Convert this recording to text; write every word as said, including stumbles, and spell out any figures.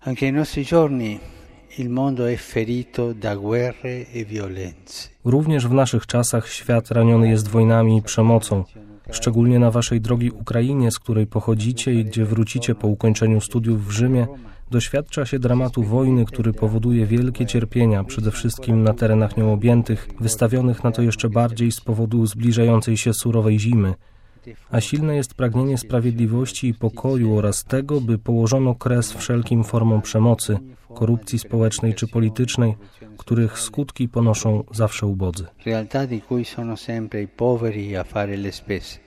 Anche nei nostri giorni il mondo è ferito da guerre e violenze. Również w naszych czasach świat raniony jest wojnami i przemocą. Szczególnie na waszej drogi Ukrainie, z której pochodzicie i gdzie wrócicie po ukończeniu studiów w Rzymie, doświadcza się dramatu wojny, który powoduje wielkie cierpienia, przede wszystkim na terenach nią objętych, wystawionych na to jeszcze bardziej z powodu zbliżającej się surowej zimy. A silne jest pragnienie sprawiedliwości i pokoju oraz tego, by położono kres wszelkim formom przemocy, korupcji społecznej czy politycznej, których skutki ponoszą zawsze ubodzy. Realtà di cui sono sempre i poveri a fare le spese.